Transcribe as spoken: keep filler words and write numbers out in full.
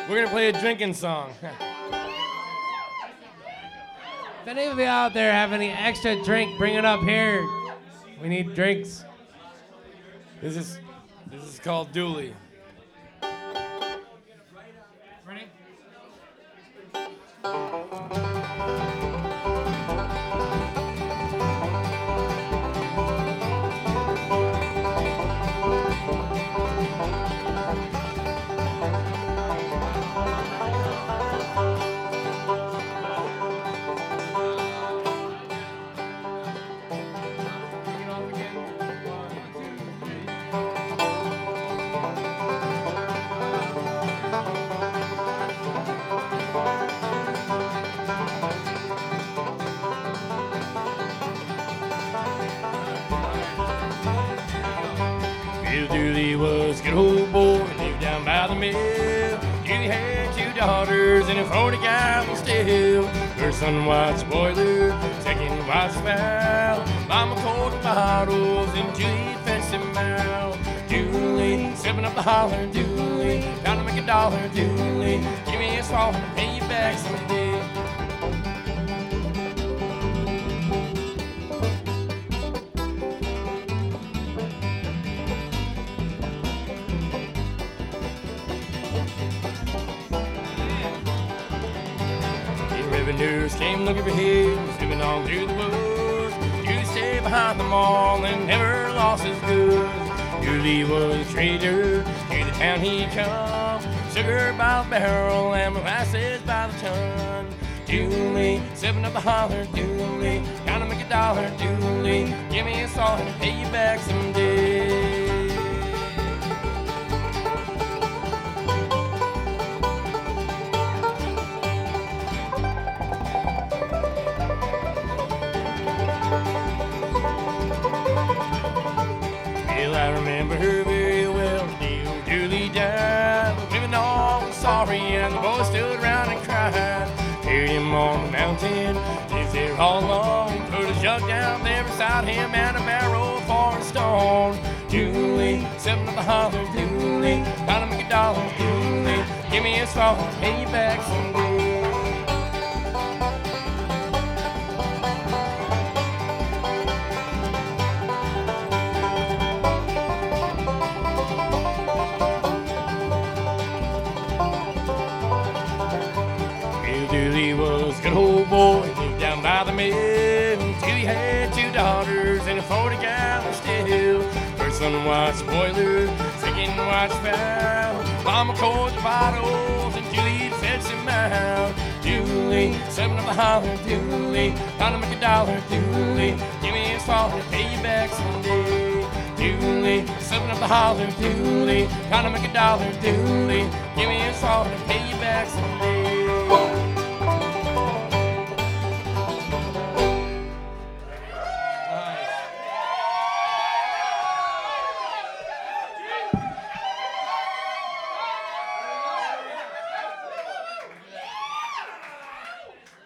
We're gonna play a drinking song. If any of you out there have any extra drink, bring it up here. We need drinks. This is this is called Dooley. Ready? Bill Dooley was a good old boy, lived down by the mill. Dooley had two daughters and a forty gallon still. First son watched boiler, second watched fowl. Mama cold bottles and Dooley fetched them out. Dooley, stepping up the holler, Dooley, trying to make a dollar, Dooley. Give me a straw and pay you back someday. Revenues came looking for him, moving on through the woods. Dooley stayed behind the mall and never lost his goods. Dooley was a trader to the town he come. Sugar by the barrel and molasses by the ton. Dooley, stepping up the holler, Dooley, trying to make a dollar, Dooley. Give me a salt and pay you back someday. I remember her very well the day old Dooley died. The women all were sorry and the boys stood around and cried. Carried him on the mountain, lived there all alone. Put a jug down there beside him and a barrel for a stone. Dooley, stepping up the holler, Dooley, trying to make a dollar, Dooley. Give me a straw and pay you back someday. Dooley was a good old boy, lived down by the mill. Dooley had two daughters and a forty gallon still. First son watched boiler, second watched fowl. Mama cold the bottles and Dooley fetched him out. Dooley, stepping up the holler, Dooley, trying to make a dollar, Dooley. Give me a straw and pay you back someday. Dooley, stepping up the holler, Dooley, trying to make a dollar, Dooley. Give me a straw and pay you back someday.